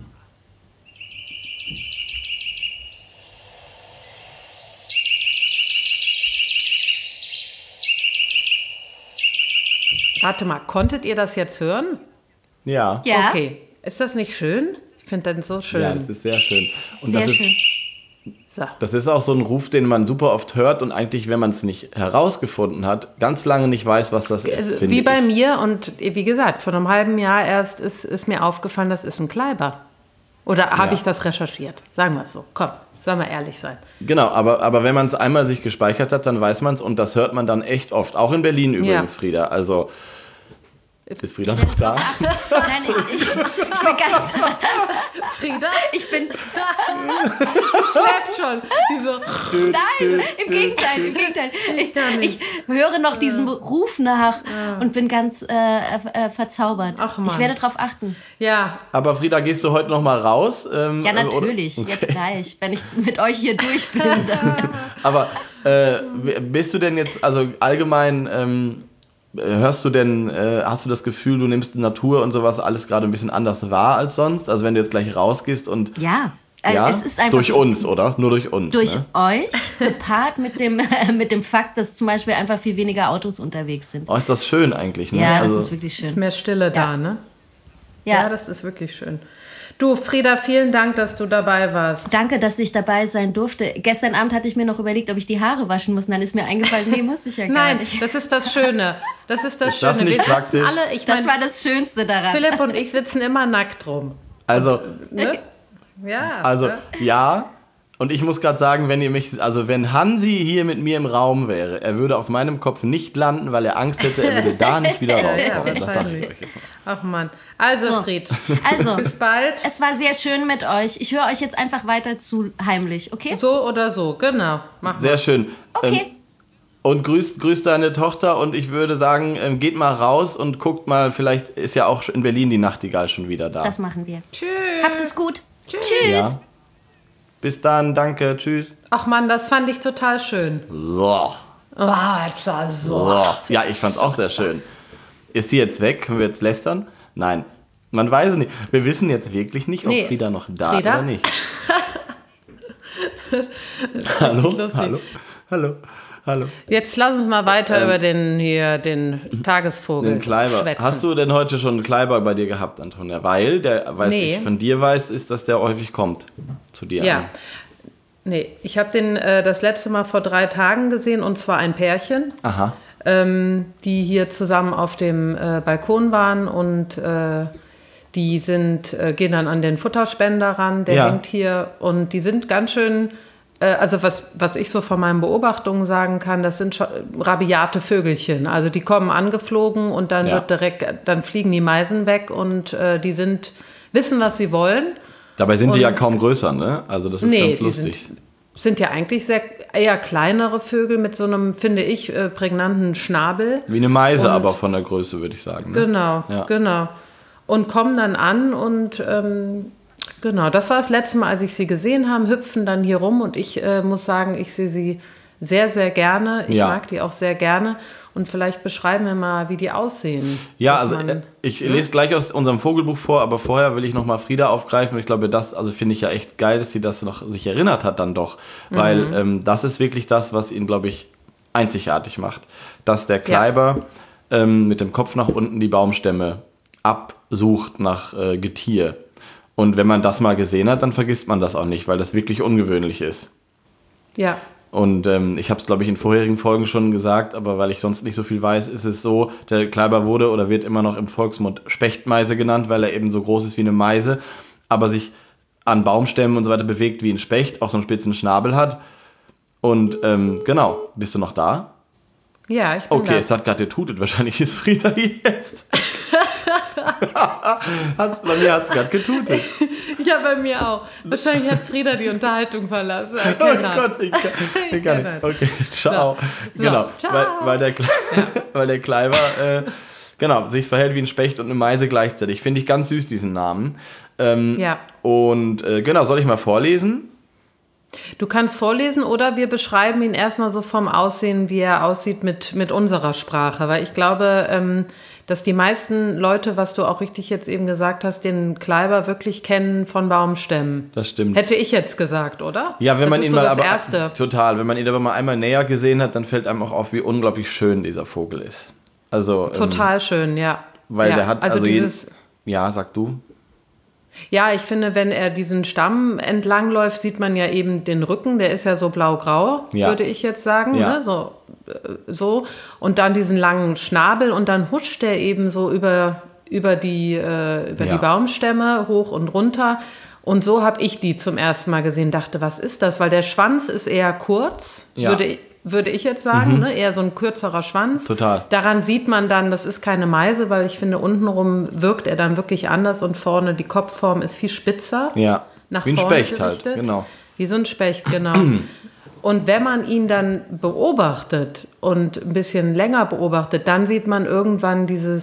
Warte mal, konntet ihr das jetzt hören? Ja. Ja. Okay. Ist das nicht schön? Ich finde das so schön. Ja, das ist sehr schön. Und Sehr das ist, schön. So. das ist auch so ein Ruf, den man super oft hört und eigentlich, wenn man es nicht herausgefunden hat, ganz lange nicht weiß, was das ist. Also, finde wie bei ich. mir und wie gesagt, vor einem halben Jahr erst ist mir aufgefallen, das ist ein Kleiber. Oder habe Ja. ich das recherchiert? Sagen wir es so. Komm, sollen wir ehrlich sein. Genau, aber wenn man es einmal sich gespeichert hat, dann weiß man es und das hört man dann echt oft. Auch in Berlin übrigens, Ja. Frieda. Also, ist Frieda noch da? Nein, ich bin ganz. Frieda? Ich bin. Schläft schon. Die so, Nein, im Gegenteil. Ich höre noch diesem Ruf nach und bin ganz verzaubert. Ach, Mann. Ich werde darauf achten. ja, Aber Frieda, gehst du heute noch mal raus? Ja, natürlich. Oder? Jetzt gleich. Wenn ich mit euch hier durch bin. Dann. Aber bist du denn jetzt, also allgemein, hörst du denn, hast du das Gefühl, du nimmst Natur und sowas alles gerade ein bisschen anders wahr als sonst? Also wenn du jetzt gleich rausgehst und... Ja. Ja, Es ist einfach durch uns, oder? Nur durch uns. Durch ne? euch, gepaart mit dem Fakt, dass zum Beispiel einfach viel weniger Autos unterwegs sind. Oh, ist das schön eigentlich, ne? Ja, also, das ist wirklich schön. ist mehr Stille da, ne? Ja. Ja, das ist wirklich schön. Du, Frieda, vielen Dank, dass du dabei warst. Danke, dass ich dabei sein durfte. Gestern Abend hatte ich mir noch überlegt, ob ich die Haare waschen muss. Und dann ist mir eingefallen, nee, muss ich ja gar Nein, nicht. das ist das Schöne. Das ist das Ist das Schöne. nicht Wir praktisch? sitzen alle, ich Das meine, war das Schönste daran. Philipp und ich sitzen immer nackt rum. also, Ne? Ja. also ne? ja. Und ich muss gerade sagen, wenn Hansi hier mit mir im Raum wäre, er würde auf meinem Kopf nicht landen, weil er Angst hätte, er würde da nicht wieder rauskommen. Das sage ich wahrscheinlich. euch jetzt mal. Ach Mann. Also, So. Fried, Also, bis bald. es war sehr schön mit euch. Ich höre euch jetzt einfach weiter zu heimlich, okay? So oder so, genau. Machen Sehr schön. Okay. Und grüßt deine Tochter und ich würde sagen, geht mal raus und guckt mal, vielleicht ist ja auch in Berlin die Nachtigall schon wieder da. Das machen wir. Tschüss. Habt es gut. Tschüss. Ja. Bis dann, danke, tschüss. Ach Mann, das fand ich total schön. So. Jetzt war so. Ja, ich fand's auch sehr schön. Ist sie jetzt weg? Können wir jetzt lästern? Nein, man weiß es nicht. Wir wissen jetzt wirklich nicht, ob Frieda noch da ist oder nicht. Hallo. Jetzt lass uns mal weiter über den Tagesvogel Den Kleiber. schwätzen. Hast du denn heute schon einen Kleiber bei dir gehabt, Antonia? Weil, ich von dir weiß, ist, dass der häufig kommt zu dir. Ja. Nee, ich habe den das letzte Mal vor 3 Tagen gesehen und zwar ein Pärchen, Aha. die hier zusammen auf dem Balkon waren und die gehen dann an den Futterspender ran, der hängt hier und die sind ganz schön, also was ich so von meinen Beobachtungen sagen kann, das sind schon rabiate Vögelchen. Also die kommen angeflogen und dann dann fliegen die Meisen weg und die wissen, was sie wollen. Dabei sind die ja kaum größer, ne? Also das ist ganz lustig. Sind ja eigentlich eher kleinere Vögel mit so einem, finde ich, prägnanten Schnabel. Wie eine Meise, aber von der Größe, würde ich sagen. Ne? Genau. Und kommen dann an und genau, das war das letzte Mal, als ich sie gesehen habe, hüpfen dann hier rum und ich muss sagen, ich sehe sie sehr, sehr gerne. Ich mag die auch sehr gerne. Und vielleicht beschreiben wir mal, wie die aussehen. Ja, also ich lese gleich aus unserem Vogelbuch vor, aber vorher will ich nochmal Frieda aufgreifen. Ich glaube, finde ich ja echt geil, dass sie das noch sich erinnert hat dann doch. Weil das ist wirklich das, was ihn, glaube ich, einzigartig macht. Dass der Kleiber mit dem Kopf nach unten die Baumstämme absucht nach Getier. Und wenn man das mal gesehen hat, dann vergisst man das auch nicht, weil das wirklich ungewöhnlich ist. Ja. Und ich habe es, glaube ich, in vorherigen Folgen schon gesagt, aber weil ich sonst nicht so viel weiß, ist es so, der Kleiber wurde oder wird immer noch im Volksmund Spechtmeise genannt, weil er eben so groß ist wie eine Meise, aber sich an Baumstämmen und so weiter bewegt wie ein Specht, auch so einen spitzen Schnabel hat. Und genau, bist du noch da? Ja, ich bin da. Okay, es hat gerade getutet, wahrscheinlich ist Frieda jetzt. Bei mir hat es gerade getutet. Ja, bei mir auch. Wahrscheinlich hat Frieda die Unterhaltung verlassen. Oh Gott, ich kann nicht. Okay, ciao. So, genau, ciao. Weil der Kleiber sich verhält wie ein Specht und eine Meise gleichzeitig. Finde ich ganz süß, diesen Namen. Und soll ich mal vorlesen? Du kannst vorlesen oder wir beschreiben ihn erstmal so vom Aussehen, wie er aussieht mit unserer Sprache. Weil ich glaube, dass die meisten Leute, was du auch richtig jetzt eben gesagt hast, den Kleiber wirklich kennen von Baumstämmen. Das stimmt. Hätte ich jetzt gesagt, oder? Ja, wenn man ihn mal Erste. Total, wenn man ihn aber mal einmal näher gesehen hat, dann fällt einem auch auf, wie unglaublich schön dieser Vogel ist. Also total schön, ja. Weil der hat also dieses. Ja, sag du. Ja, ich finde, wenn er diesen Stamm entlangläuft, sieht man ja eben den Rücken, der ist ja so blau-grau, würde ich jetzt sagen, ne? So. Und dann diesen langen Schnabel und dann huscht er eben so über die Baumstämme hoch und runter. Und so habe ich die zum ersten Mal gesehen, dachte, was ist das? Weil der Schwanz ist eher kurz, würde ich jetzt sagen, ne? Eher so ein kürzerer Schwanz. Total. Daran sieht man dann, das ist keine Meise, weil ich finde, untenrum wirkt er dann wirklich anders und vorne die Kopfform ist viel spitzer. Ja, nach wie ein vorne Specht gerichtet. halt, genau. Wie so ein Specht, genau. Und wenn man ihn dann beobachtet und ein bisschen länger beobachtet, dann sieht man irgendwann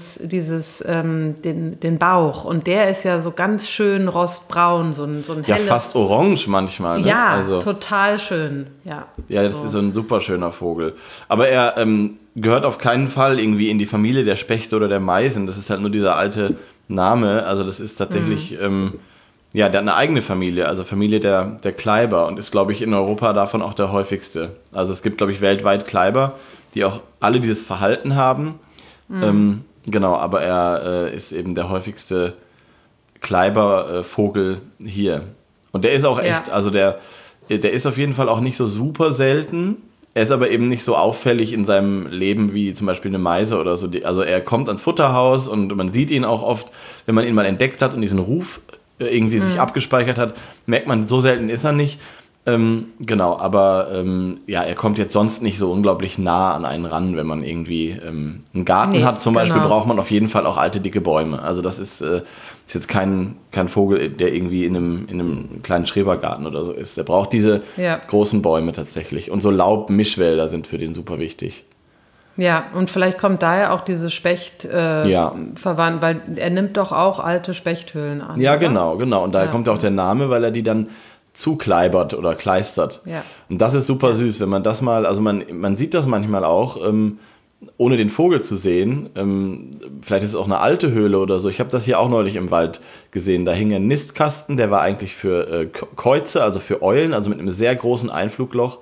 den Bauch. Und der ist ja so ganz schön rostbraun, so ein helles. Ja, fast orange manchmal. Ne? Ja, also, total schön. Ja, das ist so ein super schöner Vogel. Aber er gehört auf keinen Fall irgendwie in die Familie der Spechte oder der Meisen. Das ist halt nur dieser alte Name. Also das ist tatsächlich... der hat eine eigene Familie, also Familie der Kleiber und ist, glaube ich, in Europa davon auch der häufigste. Also es gibt, glaube ich, weltweit Kleiber, die auch alle dieses Verhalten haben. Aber er ist eben der häufigste Kleibervogel hier. Und der ist auch echt, also der ist auf jeden Fall auch nicht so super selten. Er ist aber eben nicht so auffällig in seinem Leben wie zum Beispiel eine Meise oder so. Also er kommt ans Futterhaus und man sieht ihn auch oft, wenn man ihn mal entdeckt hat und diesen Ruf irgendwie sich abgespeichert hat, merkt man, so selten ist er nicht. Genau, aber er kommt jetzt sonst nicht so unglaublich nah an einen ran, wenn man irgendwie einen Garten hat. Zum Beispiel braucht man auf jeden Fall auch alte, dicke Bäume. Also das ist jetzt kein Vogel, der irgendwie in einem kleinen Schrebergarten oder so ist. Der braucht diese großen Bäume tatsächlich. Und so Laubmischwälder sind für den super wichtig. Ja, und vielleicht kommt daher auch diese Specht verwandt, weil er nimmt doch auch alte Spechthöhlen an. Ja, oder? genau. Und daher kommt auch der Name, weil er die dann zukleibert oder kleistert. Ja. Und das ist super süß, wenn man das mal, also man sieht das manchmal auch, ohne den Vogel zu sehen. Vielleicht ist es auch eine alte Höhle oder so. Ich habe das hier auch neulich im Wald gesehen. Da hing ein Nistkasten, der war eigentlich für Käuze, also für Eulen, also mit einem sehr großen Einflugloch.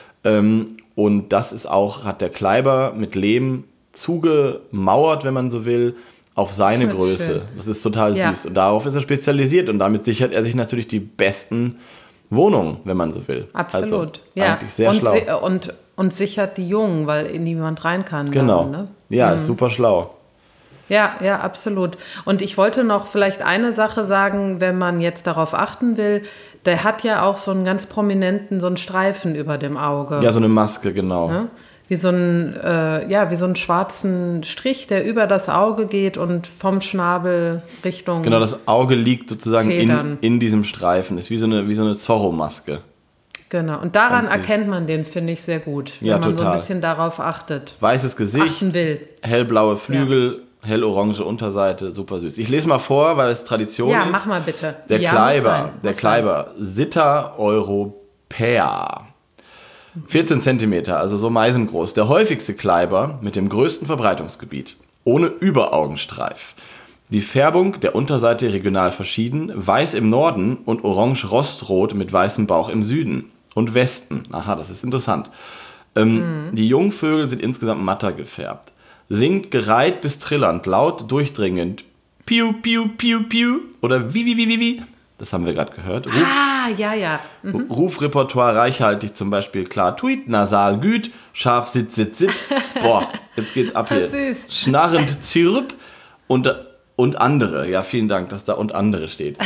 Und das ist auch, hat der Kleiber mit Lehm zugemauert, wenn man so will, auf seine Größe. Schön. Das ist total süß. Und darauf ist er spezialisiert. Und damit sichert er sich natürlich die besten Wohnungen, wenn man so will. Absolut. Also eigentlich sehr schlau. Und sichert die Jungen, weil in niemand rein kann. Genau. Dann, ne? Ja, ist super schlau. Ja, absolut. Und ich wollte noch vielleicht eine Sache sagen, wenn man jetzt darauf achten will, der hat ja auch so einen ganz prominenten, so einen Streifen über dem Auge. Ja, so eine Maske, genau. Ne? Wie so einen schwarzen Strich, der über das Auge geht und vom Schnabel Richtung. Genau, das Auge liegt sozusagen in diesem Streifen. Ist wie so eine Zorro-Maske. Genau, und daran erkennt man den, finde ich, sehr gut, wenn man so ein bisschen darauf achtet. Weißes Gesicht, achten will. Hellblaue Flügel, hellorange Unterseite, super süß. Ich lese mal vor, weil es Tradition ist. Ja, mach mal bitte. Der Kleiber, Sitta europaea. 14 cm, also so meisengroß. Der häufigste Kleiber mit dem größten Verbreitungsgebiet. Ohne Überaugenstreif. Die Färbung der Unterseite regional verschieden. Weiß im Norden und orange-rostrot mit weißem Bauch im Süden und Westen. Aha, das ist interessant. Die Jungvögel sind insgesamt matter gefärbt. Singt gereiht bis trillernd, laut, durchdringend. Piu, piu, piu, piu. Oder wie. Das haben wir gerade gehört. Ja. Rufrepertoire reichhaltig, zum Beispiel klar tuit, nasal güt, scharf sit. Boah, jetzt geht's ab hier. Süß. Schnarrend zirp und andere. Ja, vielen Dank, dass da und andere steht.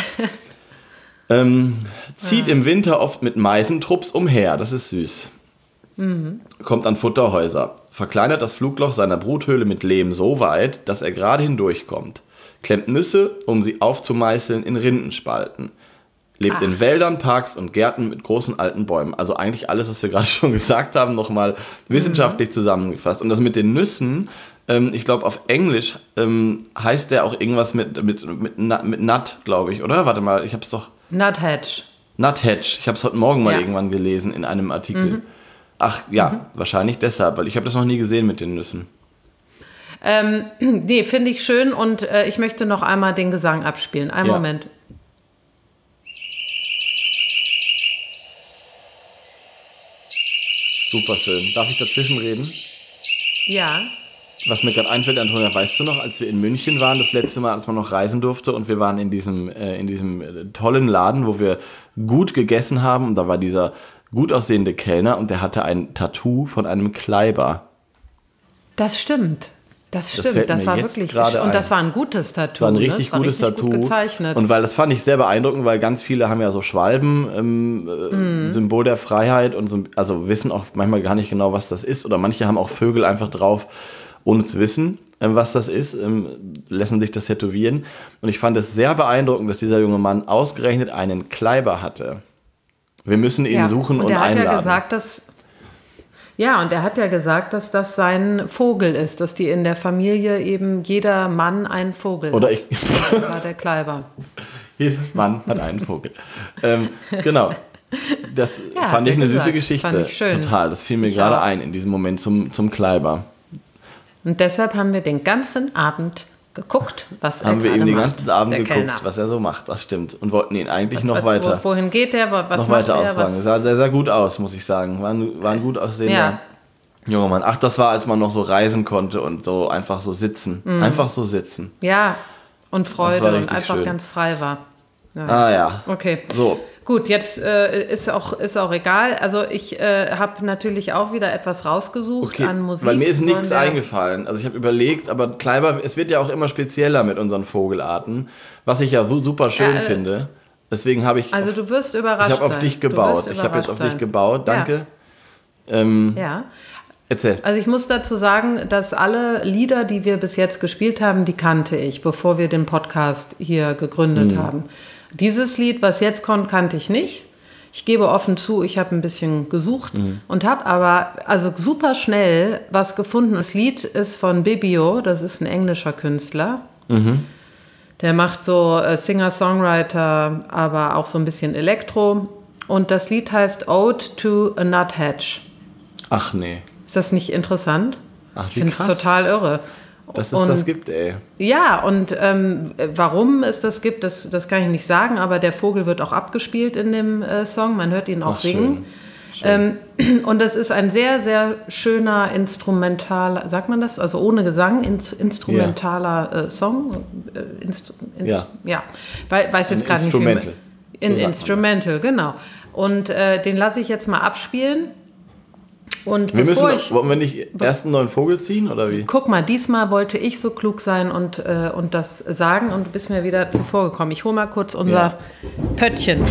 Zieht im Winter oft mit Meisentrupps umher. Das ist süß. Kommt an Futterhäuser. Verkleinert das Flugloch seiner Bruthöhle mit Lehm so weit, dass er gerade hindurchkommt. Klemmt Nüsse, um sie aufzumeißeln in Rindenspalten. Lebt in Wäldern, Parks und Gärten mit großen alten Bäumen. Also eigentlich alles, was wir gerade schon gesagt haben, nochmal wissenschaftlich zusammengefasst. Und das mit den Nüssen, ich glaube auf Englisch heißt der auch irgendwas mit Nut, glaube ich, oder? Warte mal, ich habe es doch... Nuthatch. Ich habe es heute Morgen mal irgendwann gelesen in einem Artikel. Ach ja, wahrscheinlich deshalb, weil ich habe das noch nie gesehen mit den Nüssen. Nee, finde ich schön und ich möchte noch einmal den Gesang abspielen. Einen Moment. Super schön. Darf ich dazwischen reden? Ja. Was mir gerade einfällt, Antonia, weißt du noch, als wir in München waren, das letzte Mal, als man noch reisen durfte und wir waren in diesem tollen Laden, wo wir gut gegessen haben und da war dieser gut aussehende Kellner und der hatte ein Tattoo von einem Kleiber. Das stimmt. Das war wirklich, und das war ein gutes Tattoo. War ein richtig gutes Tattoo. Gut gezeichnet. Und weil das fand ich sehr beeindruckend, weil ganz viele haben ja so Schwalben, Symbol der Freiheit und so, also wissen auch manchmal gar nicht genau, was das ist. Oder manche haben auch Vögel einfach drauf, ohne zu wissen, was das ist, lassen sich das tätowieren. Und ich fand es sehr beeindruckend, dass dieser junge Mann ausgerechnet einen Kleiber hatte. Wir müssen ihn suchen und einladen. Und er hat ja gesagt, dass das sein Vogel ist, dass die in der Familie eben jeder Mann einen Vogel hat. Das war der Kleiber. Jeder Mann hat einen Vogel. Genau. Das fand ich eine süße Geschichte. Fand ich schön. Total. Das fiel mir gerade ein in diesem Moment zum Kleiber. Und deshalb haben wir den ganzen Abend geguckt, was er Haben wir gerade eben den macht, ganzen Abend der geguckt, Kellner. was er so macht. Das stimmt. Und wollten ihn eigentlich noch weiter. Wohin geht er? Was noch macht weiter er? ausfragen. Der sah gut aus, muss ich sagen. War ein gut aussehender junger Mann. Ach, das war, als man noch so reisen konnte und so einfach so sitzen. Einfach so sitzen. Ja, und Freude und einfach schön. Ganz frei war. Ja. Ah ja. Okay. So. Gut, jetzt ist auch egal. Also ich habe natürlich auch wieder etwas rausgesucht an Musik. Weil mir ist nichts eingefallen. Also ich habe überlegt, aber Kleiber, es wird ja auch immer spezieller mit unseren Vogelarten, was ich ja super schön finde. Deswegen habe ich... Also du wirst überrascht sein. Ich habe auf dich gebaut. Ich habe jetzt auf dich gebaut. Danke. Ja. Erzähl. Also ich muss dazu sagen, dass alle Lieder, die wir bis jetzt gespielt haben, die kannte ich, bevor wir den Podcast hier gegründet haben. Dieses Lied, was jetzt kommt, kannte ich nicht. Ich gebe offen zu, ich habe ein bisschen gesucht und habe aber also super schnell was gefunden. Das Lied ist von Bibio, das ist ein englischer Künstler. Der macht so Singer-Songwriter, aber auch so ein bisschen Elektro. Und das Lied heißt Ode to a Nuthatch. Ach nee. Ist das nicht interessant? Ach, ich finde es total irre. Dass es das gibt, ey. Ja, und warum es das gibt, das kann ich nicht sagen, aber der Vogel wird auch abgespielt in dem Song. Man hört ihn auch singen. Schön. Und das ist ein sehr, sehr schöner instrumentaler, sagt man das? Also ohne Gesang, instrumentaler Song. Weiß jetzt gerade nicht, wie man... Instrumental, genau. Und den lasse ich jetzt mal abspielen. Und wollen wir nicht erst einen neuen Vogel ziehen, oder wie? Guck mal, diesmal wollte ich so klug sein und das sagen und du bist mir wieder zuvor gekommen. Ich hole mal kurz unser Pöttchen.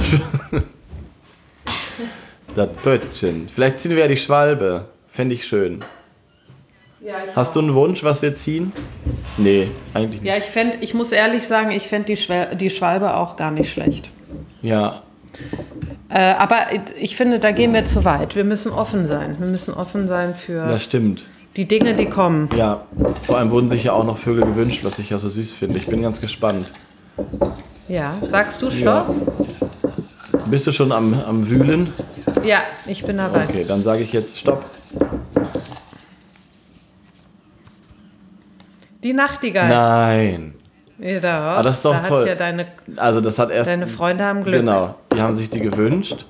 Das Pöttchen. Vielleicht ziehen wir ja die Schwalbe. Fände ich schön. Ja, Hast du einen Wunsch, was wir ziehen? Nee, eigentlich nicht. Ja, ich muss ehrlich sagen, ich fände die Schwalbe auch gar nicht schlecht. Ja. Aber ich finde, da gehen wir zu weit. Wir müssen offen sein. Wir müssen offen sein für Das stimmt. die Dinge, die kommen. Ja, vor allem wurden sich ja auch noch Vögel gewünscht, was ich ja so süß finde. Ich bin ganz gespannt. Ja, sagst du Stopp? Ja. Bist du schon am Wühlen? Ja, ich bin dabei. Okay, dann sage ich jetzt Stopp. Die Nachtigall. Nein. Ja, doch, das ist doch toll. Ja deine Freunde haben Glück. Genau, die haben sich die gewünscht.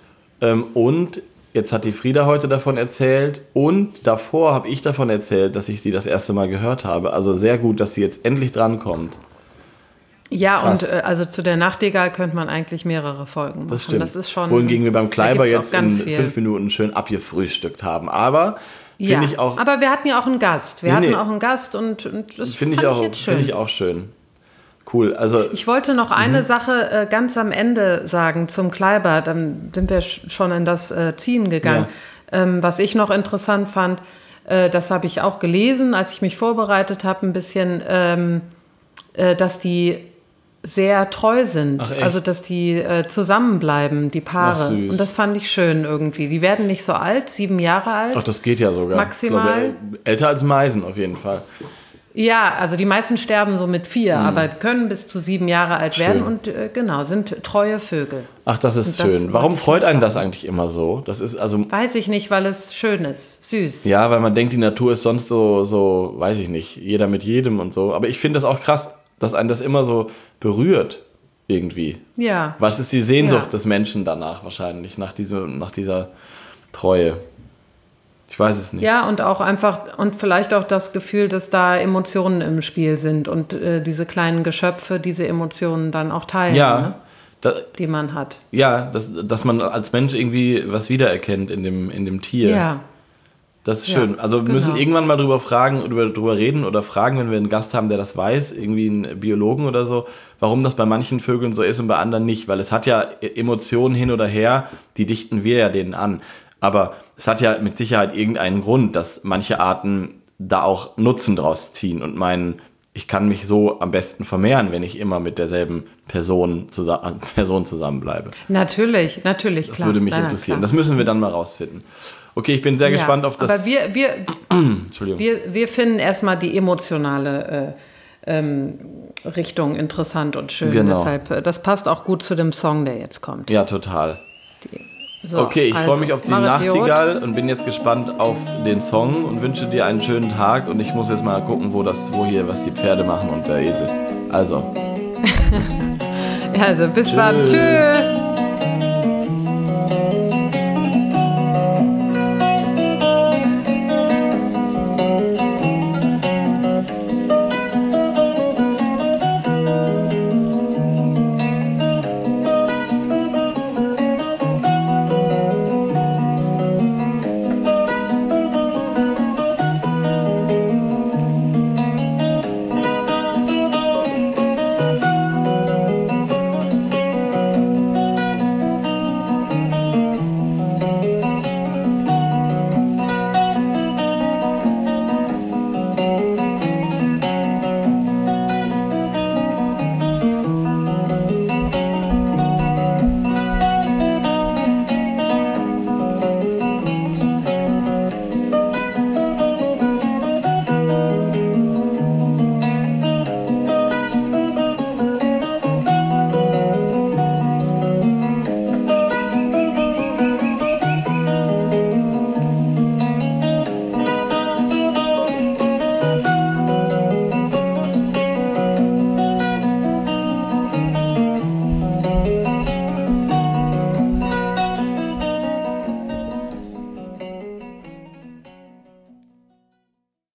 Und jetzt hat die Frieda heute davon erzählt. Und davor habe ich davon erzählt, dass ich sie das erste Mal gehört habe. Also sehr gut, dass sie jetzt endlich drankommt. Ja, Krass. Und also zu der Nachtigall könnte man eigentlich mehrere Folgen machen. Das stimmt. Das ist schon, wohingegen wir beim Kleiber jetzt in viel. 5 Minuten schön abgefrühstückt haben. Aber finde ich auch... Aber wir hatten ja auch einen Gast. Wir hatten auch einen Gast und das fand ich jetzt schön. Finde ich auch schön. Cool, also... Ich wollte noch eine Sache ganz am Ende sagen zum Kleiber. Dann sind wir schon in das Ziehen gegangen. Ja. Was ich noch interessant fand, das habe ich auch gelesen, als ich mich vorbereitet habe, ein bisschen, dass die sehr treu sind. Ach, echt? Also, dass die zusammenbleiben, die Paare. Ach, süß. Und das fand ich schön irgendwie. Die werden nicht so alt, 7 Jahre alt. Ach, das geht ja sogar. Maximal. Ich glaube, älter als Meisen auf jeden Fall. Ja, also die meisten sterben so mit 4, aber können bis zu 7 Jahre alt werden und sind treue Vögel. Ach, das ist schön. Warum freut einen das eigentlich immer so? Das ist also... Weiß ich nicht, weil es schön ist, süß. Ja, weil man denkt, die Natur ist sonst so, weiß ich nicht, jeder mit jedem und so. Aber ich finde das auch krass, dass einen das immer so berührt irgendwie. Ja. Was ist die Sehnsucht des Menschen danach wahrscheinlich, nach dieser Treue? Ich weiß es nicht. Ja, und auch einfach, und vielleicht auch das Gefühl, dass da Emotionen im Spiel sind und diese kleinen Geschöpfe diese Emotionen dann auch teilen, ja, die man hat. Ja, dass man als Mensch irgendwie was wiedererkennt in dem Tier. Ja. Das ist schön. Also wir müssen irgendwann mal drüber reden oder fragen, wenn wir einen Gast haben, der das weiß, irgendwie einen Biologen oder so, warum das bei manchen Vögeln so ist und bei anderen nicht. Weil es hat ja Emotionen hin oder her, die dichten wir ja denen an. Aber es hat ja mit Sicherheit irgendeinen Grund, dass manche Arten da auch Nutzen draus ziehen und meinen, ich kann mich so am besten vermehren, wenn ich immer mit derselben Person zusammenbleibe. Natürlich, klar. Das würde mich interessieren. Klar. Das müssen wir dann mal rausfinden. Okay, ich bin sehr gespannt auf das... Aber wir finden erstmal die emotionale Richtung interessant und schön. Genau. Deshalb, das passt auch gut zu dem Song, der jetzt kommt. Ja, total. Okay, ich freue mich auf die Nachtigall und bin jetzt gespannt auf den Song und wünsche dir einen schönen Tag. Und ich muss jetzt mal gucken, was die Pferde machen und der Esel. Also. Also, bis dann. Tschüss.